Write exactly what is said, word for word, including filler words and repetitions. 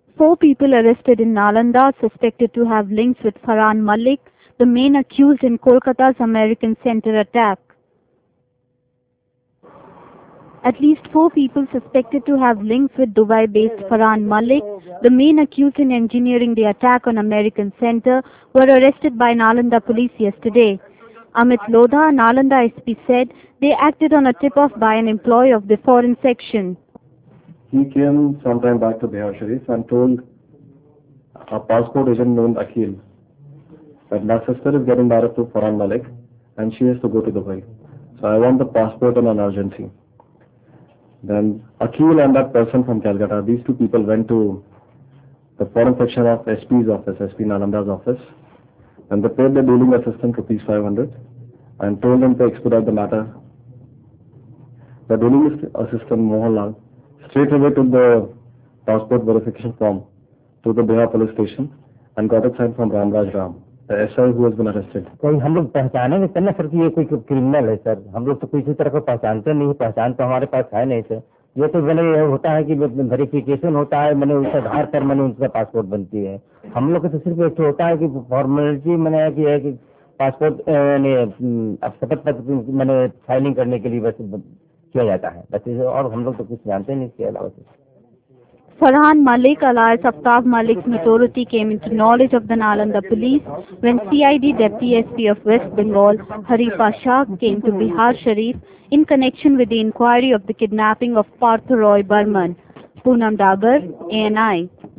Four people arrested in Nalanda suspected to have links with Farhan Malik, the main accused in Kolkata's American Center attack. At least four people suspected to have links with Dubai-based Farhan Malik, the main accused in engineering the attack on American Center, were arrested by Nalanda police yesterday. Amit Lodha, Nalanda S P, said they acted on a tip-off by an employee of the foreign section. He came sometime back to Bihar Sharif and told a passport agent named Akhil that my sister is getting married to Farhan Malik and she has to go to Dubai. So I want the passport on an urgency. Then Akhil and that person from Calcutta, these two people went to the foreign section of S P's office, S P Nalanda's office, and they paid the dealing assistant rupees five hundred and told him to expedite the matter. The dealing assistant Mohanlal straight away took the passport verification form to the Bihar police station and got it signed from Ramraj Ram, the S I who has been arrested. कोई हम लोग पहचाने नहीं करना sir कि ये कोई criminal है सर, हम लोग तो किसी तरह को पहचानते नहीं, पहचान तो हमारे पास है नहीं सर। ये तो मैंने होता है कि वेरिफिकेशन होता है, मैंने उस आधार पर मैंने उनका पासपोर्ट बनती है। हम लोग को तो सिर्फ एक होता है कि फॉर्मेलिटी मैंने कि है कि पासपोर्ट शपथ पत्र मैंने फाइलिंग करने के लिए बस किया जाता है, बस और हम लोग तो कुछ जानते नहीं इसके अलावा। Farhan Malik, alias Aftaf Malik's notoriety came into knowledge of the Nalanda police when C I D Deputy S P of West Bengal, Harifa Shah, came to Bihar Sharif in connection with the inquiry of the kidnapping of Partha Roy Burman. Poonam Dagar, A N I.